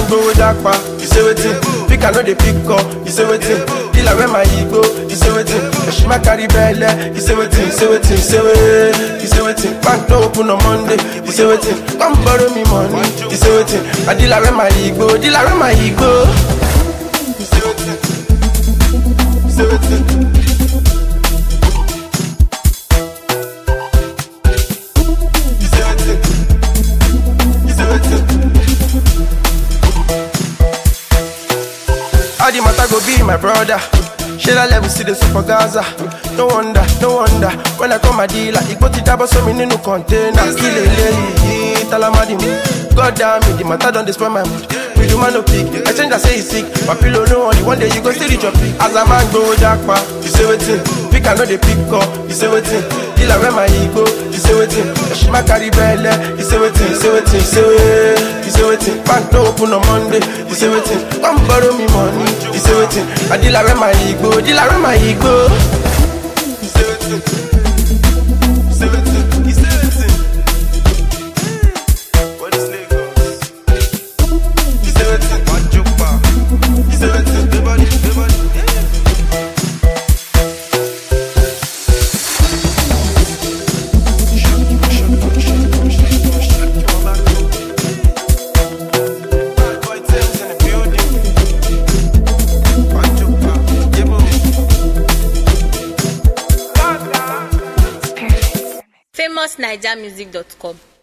go jackpa, you say wetin? Pick I know the pick up, you say wetin? Dealer where my ego, you say wetin? She my carry belle, you say wetin? You say wetin? You say wetin? Bank no open on Monday, you say wetin? Come borrow me money, you say wetin? I dealer where my ego, dealer where my ego. You say wetin? You say wetin? How the matter go be my brother? Share that level, see the super Gaza. No wonder, when I call my dealer, he put it up so me no container. Kill a lady, talamadi me. God damn it, the matter don't destroy my mood. We do man no pick, I change I say he's sick. My pillow no only one day you go still reach your peak. As a man go jackpa, you say wetin? Pick I know the pick up, you say wetin? Dealer where my ego, you say wetin? She my carry belle, you say wetin? You say wetin? Bank no open on Monday, you say wetin? Come borrow me money, you say wetin? I dealer where my ego, dealer where my ego. You say wetin? You say wetin? You say wetin? What is Lagos? You say wetin? What Jukpa? You say wetin? Everybody. famousnigermusic.com